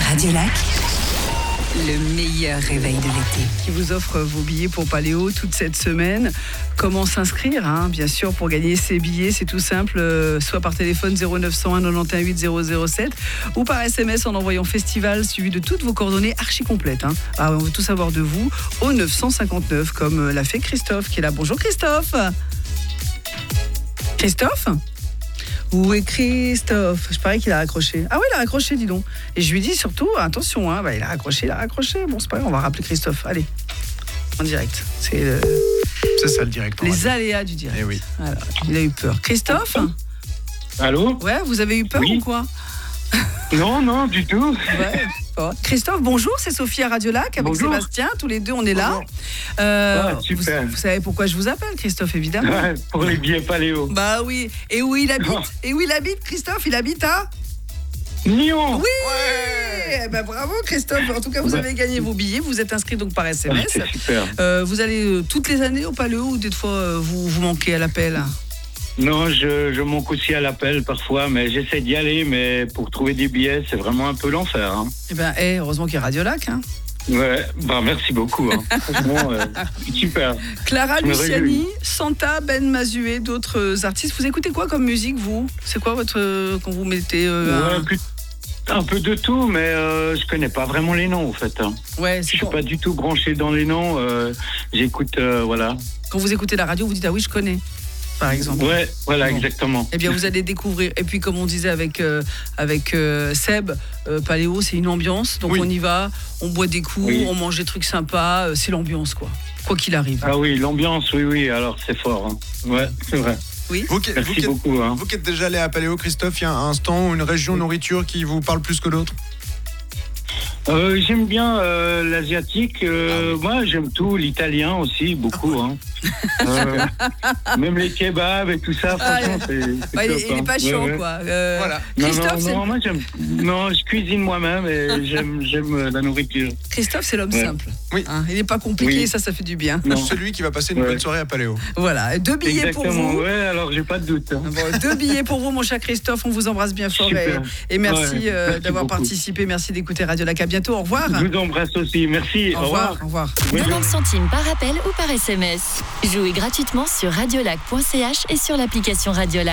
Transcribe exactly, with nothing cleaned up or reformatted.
Radiolac, le meilleur réveil de l'été. Qui vous offre vos billets pour Paléo toute cette semaine. Comment s'inscrire, hein, bien sûr, pour gagner ces billets, c'est tout simple, euh, soit par téléphone zéro neuf cent un quatre-vingt-onze huit zéro zéro sept ou par S M S en envoyant festival suivi de toutes vos coordonnées archi complètes. Hein. Ah, on veut tout savoir de vous au neuf cent cinquante-neuf, comme l'a fait Christophe qui est là. Bonjour Christophe. Christophe ? Où est Christophe ? Je parie qu'il a raccroché. Ah oui, il a raccroché, dis donc. Et je lui dis surtout, attention, hein, bah, il a raccroché, il a raccroché. Bon, c'est pas grave, on va rappeler Christophe. Allez, en direct. C'est, euh, c'est ça le direct. Les aléas du direct. Eh oui. Alors, il a eu peur. Christophe ? Allô ? Ouais, vous avez eu peur Oui. ou quoi ? Non, non, du tout. Ouais. Bon. Christophe, bonjour, c'est Sophie à Radiolac avec Bonjour. Sébastien, tous les deux on est là. Bonjour. Euh, Ah, super. Vous, vous savez pourquoi je vous appelle, Christophe, évidemment. Ouais, pour les billets Paléo. Bah oui. Et où il habite ? Oh. Et où il habite, Christophe ? Il habite à ? Nyon. Oui. Eh ben, bravo Christophe. En tout cas, vous Ouais. avez gagné vos billets. Vous êtes inscrit donc par S M Ah, S. c'est super. Euh, vous allez euh, toutes les années au Paléo ou des fois euh, vous vous manquez à l'appel ? Non, je, je manque aussi à l'appel parfois, mais j'essaie d'y aller, mais pour trouver des billets, c'est vraiment un peu l'enfer. Hein. Eh ben, eh, heureusement qu'il y a Radiolac. Hein. Ouais, bah merci beaucoup. Hein. Franchement, euh, super. Clara Je me Luciani, réjouis. Santa, Ben Mazué, d'autres euh, artistes. Vous écoutez quoi comme musique, vous ? C'est quoi votre euh, quand vous mettez euh, Ouais, un... plus- un peu de tout, mais euh, je connais pas vraiment les noms, en fait. Hein. Ouais, Je c'est suis quand, pas du tout branché dans les noms. euh, j'écoute, euh, voilà. quand vous écoutez la radio, vous dites ah oui, je connais, par exemple. Ouais, voilà, Bon. exactement. Eh bien, vous allez découvrir. Et puis, comme on disait avec, euh, avec euh, Seb, euh, Paléo, c'est une ambiance. Donc, Oui. on y va, on boit des coups, Oui. on mange des trucs sympas. euh, C'est l'ambiance, quoi. Quoi qu'il arrive. Ah oui, l'ambiance, oui, oui, alors c'est fort. Hein. Ouais, c'est vrai. Oui. Vous qui, vous, Merci qui êtes, beaucoup. Hein. vous qui êtes déjà allé à Paléo, Christophe, il y a un stand ou une région nourriture qui vous parle plus que d'autres ? Euh, j'aime bien euh, l'asiatique. Euh, Moi, j'aime tout. L'italien aussi, beaucoup. Hein. Euh, même les kebabs et tout ça, Ah, franchement, c'est, c'est Bah, il, top, est- il est hein. pas Ouais, chiant, ouais. quoi. Euh, Voilà. Non, Christophe, non, c'est... non, moi, j'aime. Non, je cuisine moi-même et j'aime, j'aime euh, la nourriture. Christophe, c'est l'homme Ouais. simple. Oui. Hein, il n'est pas compliqué, Oui. ça, ça fait du bien. Non. Celui qui va passer une Ouais. bonne soirée à Paléo. Voilà. Deux billets pour Exactement. vous. Ouais, alors j'ai pas de doute. Hein. Bon, deux billets pour vous, mon cher Christophe. On vous embrasse bien fort. Et, Super. et merci, Ouais, euh, merci d'avoir beaucoup. participé. Merci d'écouter Radiolac. À bientôt. Au revoir. Je vous embrasse aussi. Merci. Au revoir. Au revoir. Bonne journée. quatre-vingt-dix centimes par appel ou par S M S. Jouez gratuitement sur radiolac point c h et sur l'application Radiolac.